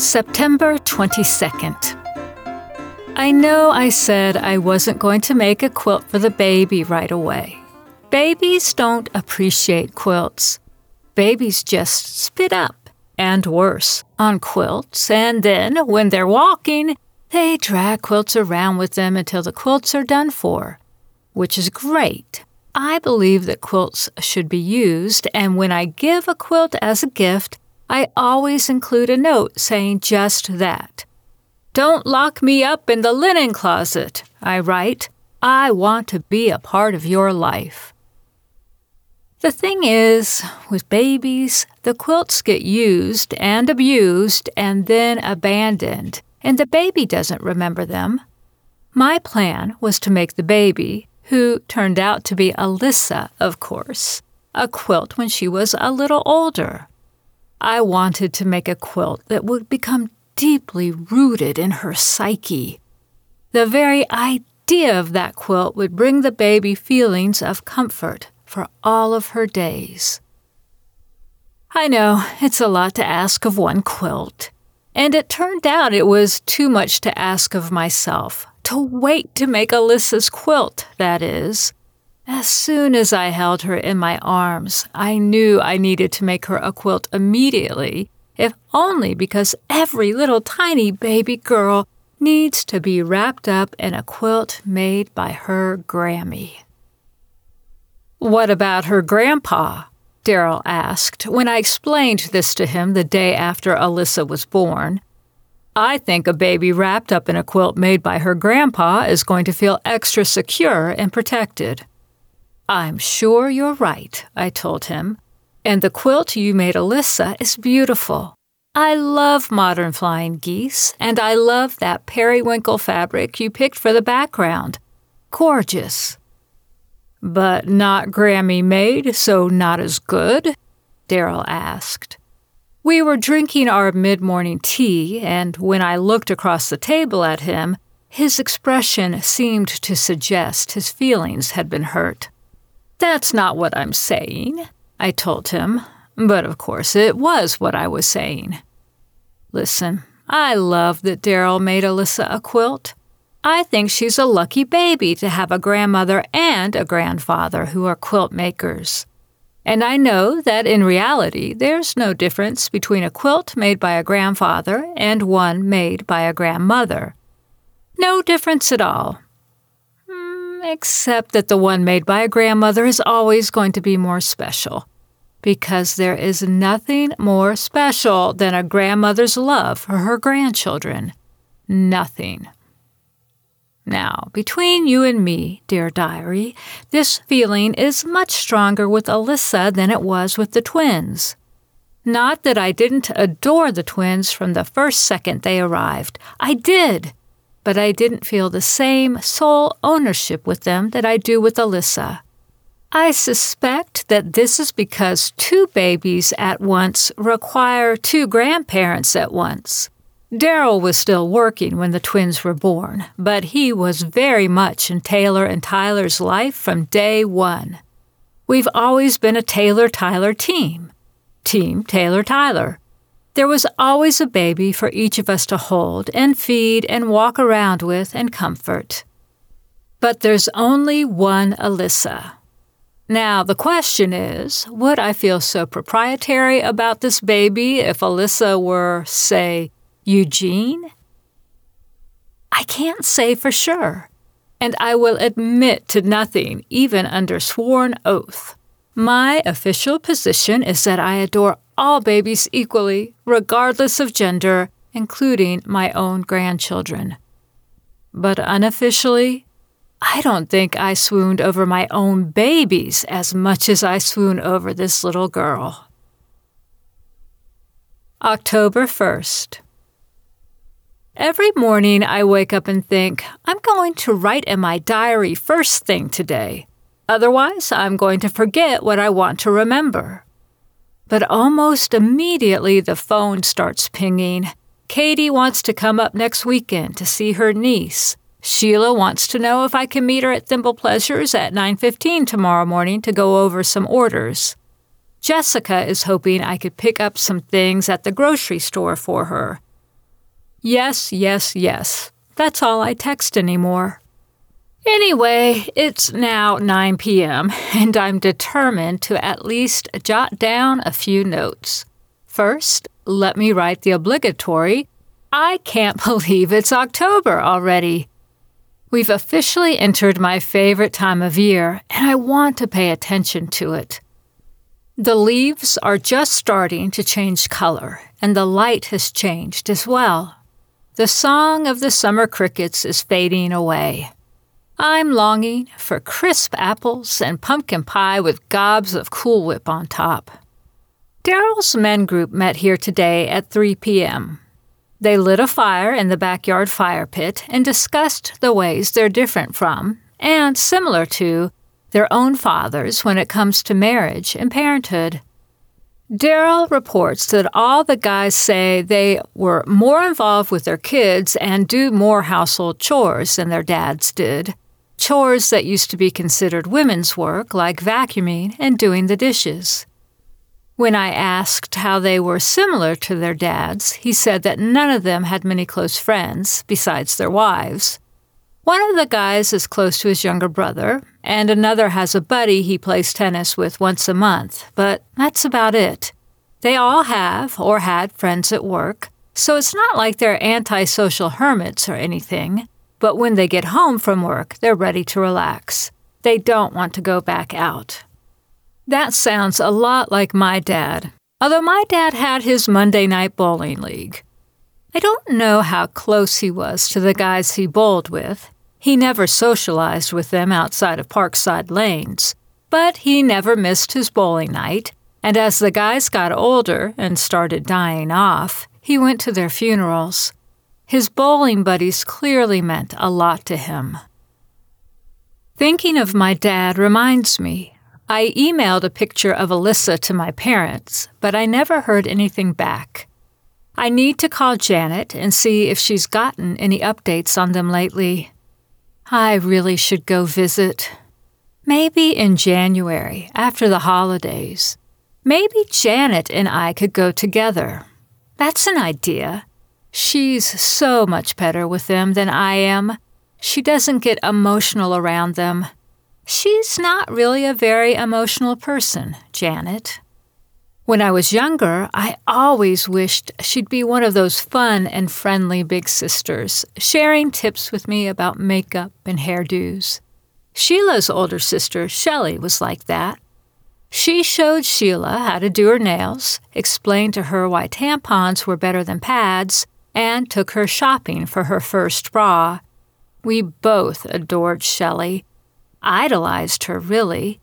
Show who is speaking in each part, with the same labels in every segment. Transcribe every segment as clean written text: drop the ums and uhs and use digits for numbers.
Speaker 1: September 22nd. I know I said I wasn't going to make a quilt for the baby right away. Babies don't appreciate quilts. Babies just spit up, and worse, on quilts, and then, when they're walking, they drag quilts around with them until the quilts are done for, which is great. I believe that quilts should be used, and when I give a quilt as a gift, I always include a note saying just that. "Don't lock me up in the linen closet," I write. "I want to be a part of your life." The thing is, with babies, the quilts get used and abused and then abandoned, and the baby doesn't remember them. My plan was to make the baby, who turned out to be Alyssa, of course, a quilt when she was a little older. I wanted to make a quilt that would become deeply rooted in her psyche. The very idea of that quilt would bring the baby feelings of comfort for all of her days. I know, it's a lot to ask of one quilt. And it turned out it was too much to ask of myself, to wait to make Alyssa's quilt, that is. As soon as I held her in my arms, I knew I needed to make her a quilt immediately, if only because every little tiny baby girl needs to be wrapped up in a quilt made by her Grammy. "What about her grandpa?" Daryl asked when I explained this to him the day after Alyssa was born. "I think a baby wrapped up in a quilt made by her grandpa is going to feel extra secure and protected." "I'm sure you're right," I told him. "And the quilt you made Alyssa is beautiful. I love modern flying geese, and I love that periwinkle fabric you picked for the background. Gorgeous." "But not Grammy-made, so not as good?" Daryl asked. We were drinking our mid-morning tea, and when I looked across the table at him, his expression seemed to suggest his feelings had been hurt. "That's not what I'm saying," I told him, but of course it was what I was saying. Listen, I love that Daryl made Alyssa a quilt. I think she's a lucky baby to have a grandmother and a grandfather who are quilt makers. And I know that in reality there's no difference between a quilt made by a grandfather and one made by a grandmother. No difference at all. Except that the one made by a grandmother is always going to be more special, because there is nothing more special than a grandmother's love for her grandchildren. Nothing. Now, between you and me, dear diary, this feeling is much stronger with Alyssa than it was with the twins. Not that I didn't adore the twins from the first second they arrived. I did. But I didn't feel the same sole ownership with them that I do with Alyssa. I suspect that this is because two babies at once require two grandparents at once. Daryl was still working when the twins were born, but he was very much in Taylor and Tyler's life from day one. We've always been a Taylor-Tyler team. Team Taylor-Tyler. There was always a baby for each of us to hold and feed and walk around with and comfort. But there's only one Alyssa. Now, the question is, would I feel so proprietary about this baby if Alyssa were, say, Eugene? I can't say for sure, and I will admit to nothing, even under sworn oath. My official position is that I adore all babies equally, regardless of gender, including my own grandchildren. But unofficially, I don't think I swooned over my own babies as much as I swoon over this little girl. October 1st. Every morning I wake up and think, I'm going to write in my diary first thing today. Otherwise, I'm going to forget what I want to remember. But almost immediately the phone starts pinging. Katie wants to come up next weekend to see her niece. Sheila wants to know if I can meet her at Thimble Pleasures at 9:15 tomorrow morning to go over some orders. Jessica is hoping I could pick up some things at the grocery store for her. Yes, yes, yes. That's all I text anymore. Anyway, it's now 9 p.m., and I'm determined to at least jot down a few notes. First, let me write the obligatory, "I can't believe it's October already." We've officially entered my favorite time of year, and I want to pay attention to it. The leaves are just starting to change color, and the light has changed as well. The song of the summer crickets is fading away. I'm longing for crisp apples and pumpkin pie with gobs of Cool Whip on top. Daryl's men group met here today at 3 p.m. They lit a fire in the backyard fire pit and discussed the ways they're different from, and similar to, their own fathers when it comes to marriage and parenthood. Daryl reports that all the guys say they were more involved with their kids and do more household chores than their dads did. Chores that used to be considered women's work, like vacuuming and doing the dishes. When I asked how they were similar to their dads, he said that none of them had many close friends besides their wives. One of the guys is close to his younger brother, and another has a buddy he plays tennis with once a month, but that's about it. They all have or had friends at work, so it's not like they're antisocial hermits or anything, but when they get home from work, they're ready to relax. They don't want to go back out. That sounds a lot like my dad, although my dad had his Monday night bowling league. I don't know how close he was to the guys he bowled with. He never socialized with them outside of Parkside Lanes, but he never missed his bowling night, and as the guys got older and started dying off, he went to their funerals. His bowling buddies clearly meant a lot to him. Thinking of my dad reminds me, I emailed a picture of Alyssa to my parents, but I never heard anything back. I need to call Janet and see if she's gotten any updates on them lately. I really should go visit. Maybe in January, after the holidays. Maybe Janet and I could go together. That's an idea. She's so much better with them than I am. She doesn't get emotional around them. She's not really a very emotional person, Janet. When I was younger, I always wished she'd be one of those fun and friendly big sisters, sharing tips with me about makeup and hairdos. Sheila's older sister, Shelley, was like that. She showed Sheila how to do her nails, explained to her why tampons were better than pads, and took her shopping for her first bra. We both adored Shelley. Idolized her, really.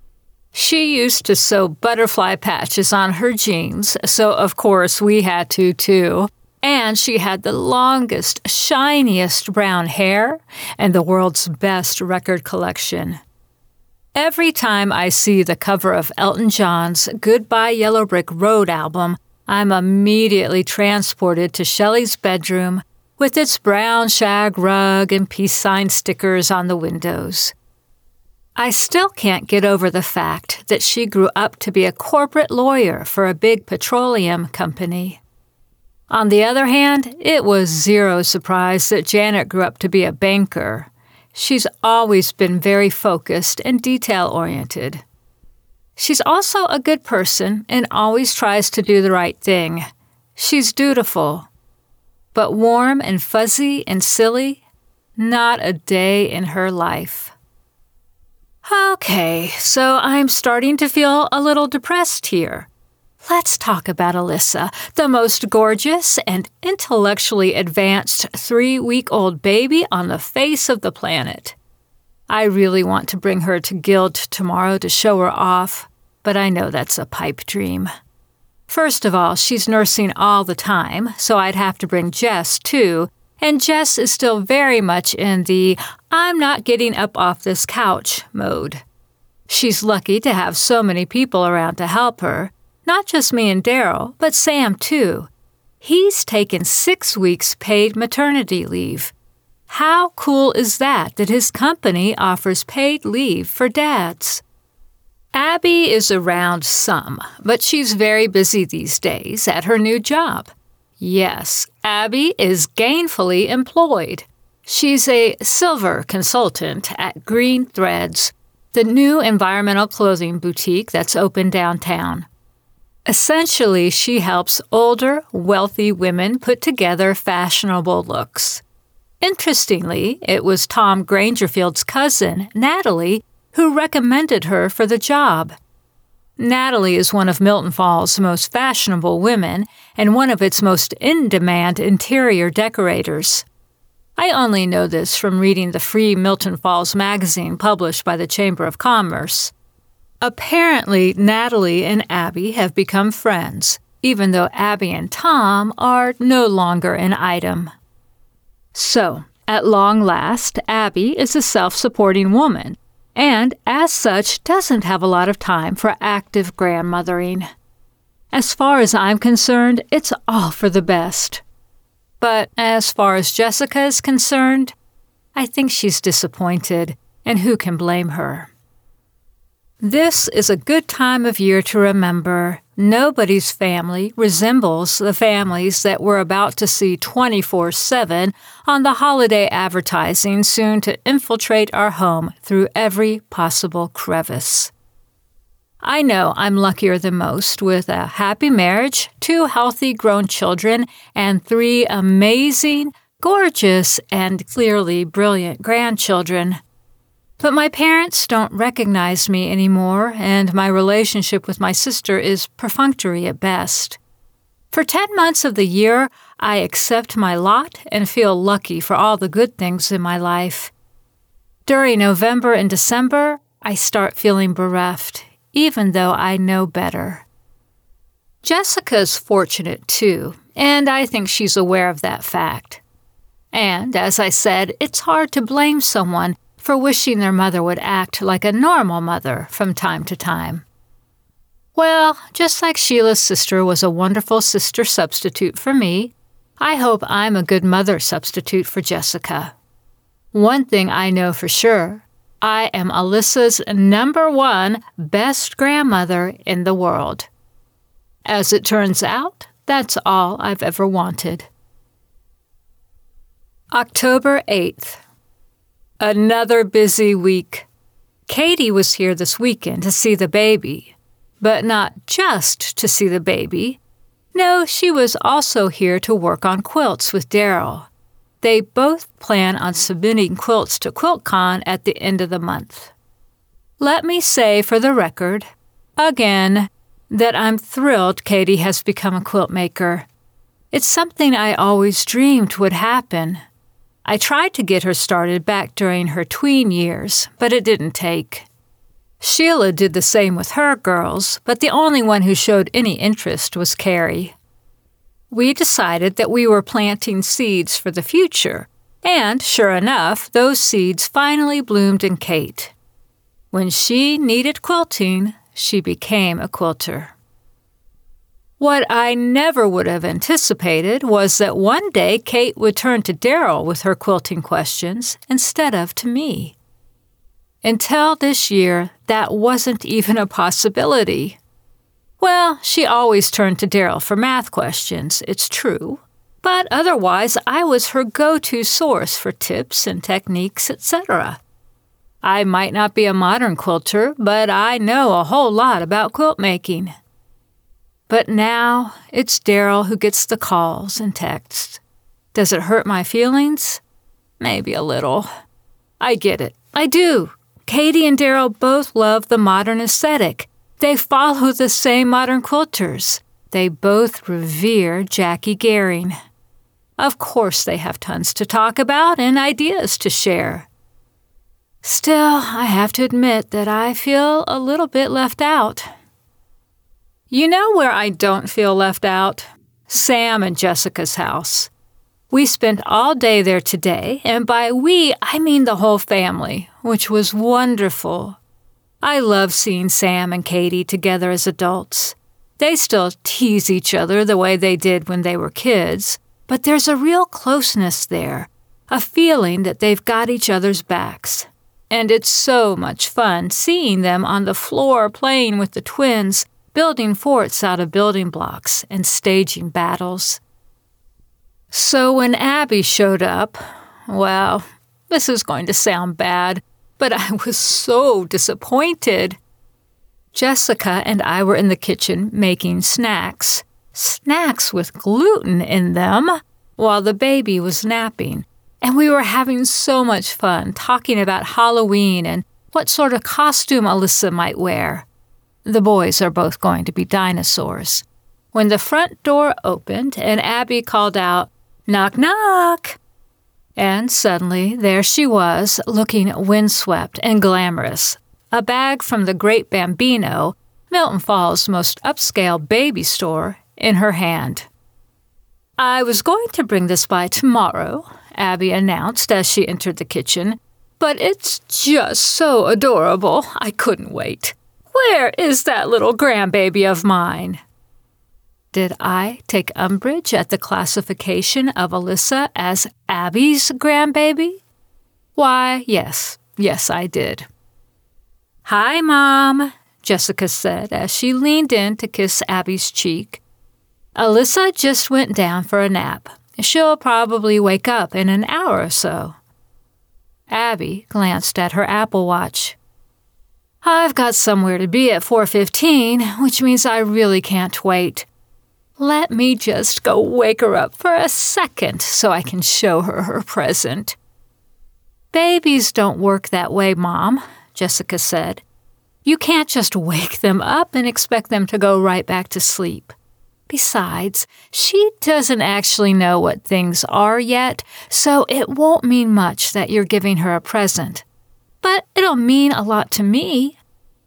Speaker 1: She used to sew butterfly patches on her jeans, so of course we had to too. And she had the longest, shiniest brown hair and the world's best record collection. Every time I see the cover of Elton John's Goodbye Yellow Brick Road album, I'm immediately transported to Shelley's bedroom with its brown shag rug and peace sign stickers on the windows. I still can't get over the fact that she grew up to be a corporate lawyer for a big petroleum company. On the other hand, it was zero surprise that Janet grew up to be a banker. She's always been very focused and detail-oriented. She's also a good person and always tries to do the right thing. She's dutiful. But warm and fuzzy and silly? Not a day in her life. Okay, so I'm starting to feel a little depressed here. Let's talk about Alyssa, the most gorgeous and intellectually advanced 3-week-old baby on the face of the planet. I really want to bring her to Guild tomorrow to show her off, but I know that's a pipe dream. First of all, she's nursing all the time, so I'd have to bring Jess too, and Jess is still very much in the I'm not getting up off this couch mode. She's lucky to have so many people around to help her, not just me and Daryl, but Sam too. He's taken 6 weeks paid maternity leave. How cool is that his company offers paid leave for dads? Abby is around some, but she's very busy these days at her new job. Yes, Abby is gainfully employed. She's a silver consultant at Green Threads, the new environmental clothing boutique that's open downtown. Essentially, she helps older, wealthy women put together fashionable looks. Interestingly, it was Tom Grangerfield's cousin, Natalie, who recommended her for the job. Natalie is one of Milton Falls' most fashionable women and one of its most in-demand interior decorators. I only know this from reading the free Milton Falls magazine published by the Chamber of Commerce. Apparently, Natalie and Abby have become friends, even though Abby and Tom are no longer an item. So, at long last, Abby is a self-supporting woman, and as such doesn't have a lot of time for active grandmothering. As far as I'm concerned, it's all for the best. But as far as Jessica is concerned, I think she's disappointed, and who can blame her? This is a good time of year to remember nobody's family resembles the families that we're about to see 24/7 on the holiday advertising soon to infiltrate our home through every possible crevice. I know I'm luckier than most with a happy marriage, 2 healthy grown children, and 3 amazing, gorgeous, and clearly brilliant grandchildren. But my parents don't recognize me anymore, and my relationship with my sister is perfunctory at best. For 10 months of the year, I accept my lot and feel lucky for all the good things in my life. During November and December, I start feeling bereft, even though I know better. Jessica's fortunate too, and I think she's aware of that fact. And, as I said, it's hard to blame someone for wishing their mother would act like a normal mother from time to time. Well, just like Sheila's sister was a wonderful sister substitute for me, I hope I'm a good mother substitute for Jessica. One thing I know for sure, I am Alyssa's #1 best grandmother in the world. As it turns out, that's all I've ever wanted. October 8th. Another busy week. Katie was here this weekend to see the baby. But not just to see the baby. No, she was also here to work on quilts with Daryl. They both plan on submitting quilts to QuiltCon at the end of the month. Let me say for the record, again, that I'm thrilled Katie has become a quilt maker. It's something I always dreamed would happen. I tried to get her started back during her tween years, but it didn't take. Sheila did the same with her girls, but the only one who showed any interest was Carrie. We decided that we were planting seeds for the future, and sure enough, those seeds finally bloomed in Kate. When she needed quilting, she became a quilter. What I never would have anticipated was that one day Kate would turn to Daryl with her quilting questions instead of to me. Until this year, that wasn't even a possibility. Well, she always turned to Daryl for math questions, it's true, but otherwise I was her go-to source for tips and techniques, etc. I might not be a modern quilter, but I know a whole lot about quilt making. But now, it's Daryl who gets the calls and texts. Does it hurt my feelings? Maybe a little. I get it. I do. Katie and Daryl both love the modern aesthetic. They follow the same modern quilters. They both revere Jackie Gehring. Of course they have tons to talk about and ideas to share. Still, I have to admit that I feel a little bit left out. You know where I don't feel left out? Sam and Jessica's house. We spent all day there today, and by we, I mean the whole family, which was wonderful. I love seeing Sam and Katie together as adults. They still tease each other the way they did when they were kids, but there's a real closeness there, a feeling that they've got each other's backs. And it's so much fun seeing them on the floor playing with the twins, building forts out of building blocks and staging battles. So when Abby showed up, well, this is going to sound bad, but I was so disappointed. Jessica and I were in the kitchen making snacks with gluten in them, while the baby was napping, and we were having so much fun talking about Halloween and what sort of costume Alyssa might wear. The boys are both going to be dinosaurs. When the front door opened and Abby called out, "Knock, knock!" And suddenly there she was, looking windswept and glamorous, a bag from the Great Bambino, Milton Falls' most upscale baby store, in her hand. "I was going to bring this by tomorrow," Abby announced as she entered the kitchen, "but it's just so adorable, I couldn't wait. Where is that little grandbaby of mine?" Did I take umbrage at the classification of Alyssa as Abby's grandbaby? Why, yes, I did. "Hi, Mom," Jessica said as she leaned in to kiss Abby's cheek. "Alyssa just went down for a nap. She'll probably wake up in an hour or so." Abby glanced at her Apple Watch. "I've got somewhere to be at 4:15, which means I really can't wait. Let me just go wake her up for a second so I can show her her present." "Babies don't work that way, Mom," Jessica said. "You can't just wake them up and expect them to go right back to sleep. Besides, she doesn't actually know what things are yet, so it won't mean much that you're giving her a present. But it'll mean a lot to me."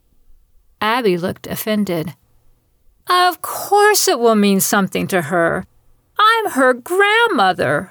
Speaker 1: Abby looked offended. "Of course it will mean something to her. I'm her grandmother."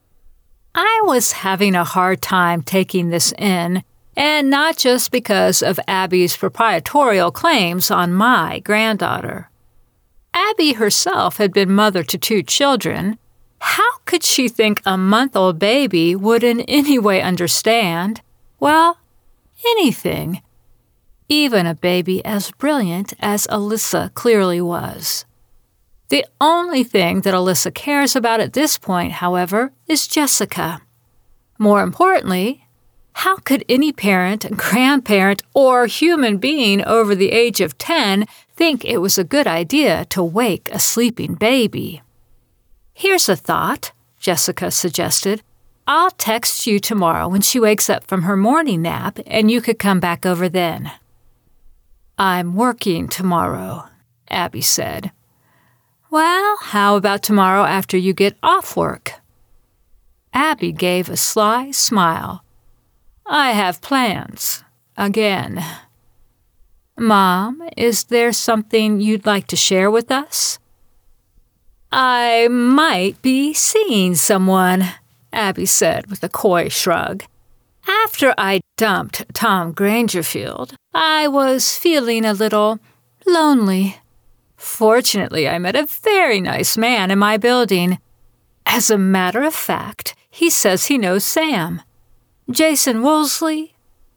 Speaker 1: I was having a hard time taking this in, and not just because of Abby's proprietorial claims on my granddaughter. Abby herself had been mother to 2 children. How could she think a month-old baby would in any way understand, well, anything? Even a baby as brilliant as Alyssa clearly was. The only thing that Alyssa cares about at this point, however, is Jessica. More importantly, how could any parent, grandparent, or human being over the age of 10 think it was a good idea to wake a sleeping baby? "Here's a thought," Jessica suggested. "I'll text you tomorrow when she wakes up from her morning nap, and you could come back over then." "I'm working tomorrow," Abby said. "Well, how about tomorrow after you get off work?" Abby gave a sly smile. "I have plans. Again." "Mom, is there something you'd like to share with us?" "I might be seeing someone," Abby said with a coy shrug. "After I dumped Tom Grangerfield, I was feeling a little lonely. Fortunately, I met a very nice man in my building. As a matter of fact, he says he knows Sam. Jason Woolsey."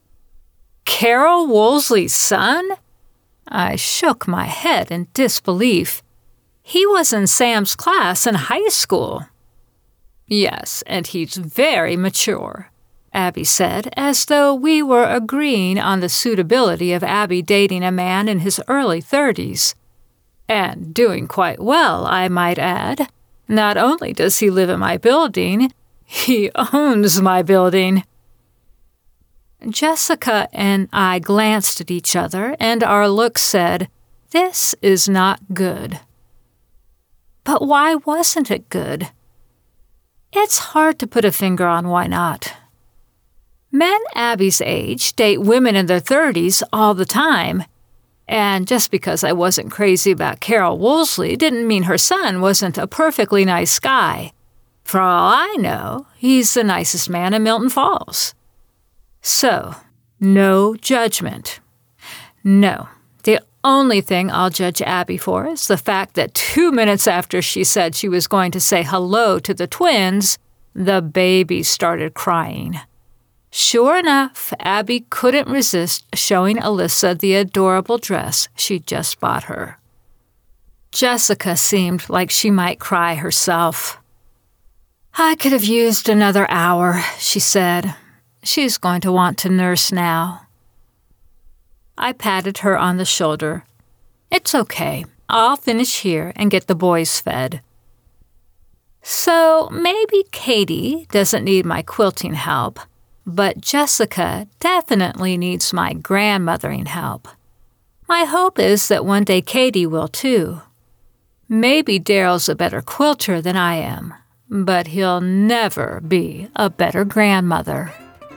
Speaker 1: "Carol Woolsey's son?" I shook my head in disbelief. "He was in Sam's class in high school." "Yes, and he's very mature," Abby said, as though we were agreeing on the suitability of Abby dating a man in his early 30s. "And doing quite well, I might add. Not only does he live in my building, he owns my building." Jessica and I glanced at each other, and our looks said, "This is not good." But why wasn't it good? It's hard to put a finger on why not. Men Abby's age date women in their 30s all the time. And just because I wasn't crazy about Carol Woolsey didn't mean her son wasn't a perfectly nice guy. For all I know, he's the nicest man in Milton Falls. So, no judgment. No, the only thing I'll judge Abby for is the fact that 2 minutes after she said she was going to say hello to the twins, the baby started crying. Sure enough, Abby couldn't resist showing Alyssa the adorable dress she'd just bought her. Jessica seemed like she might cry herself. I could have used another hour, she said. She's going to want to nurse now. I patted her on the shoulder. It's okay. I'll finish here and get the boys fed. So maybe Katie doesn't need my quilting help, but Jessica definitely needs my grandmothering help. My hope is that one day Katie will too. Maybe Daryl's a better quilter than I am, but he'll never be a better grandmother.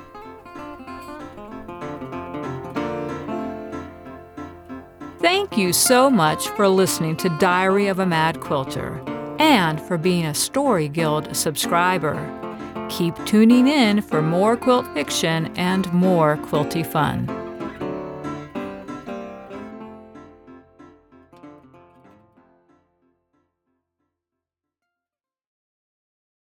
Speaker 1: Thank you so much for listening to Diary of a Mad Quilter and for being a Story Guild subscriber. Keep tuning in for more quilt fiction and more quilty fun.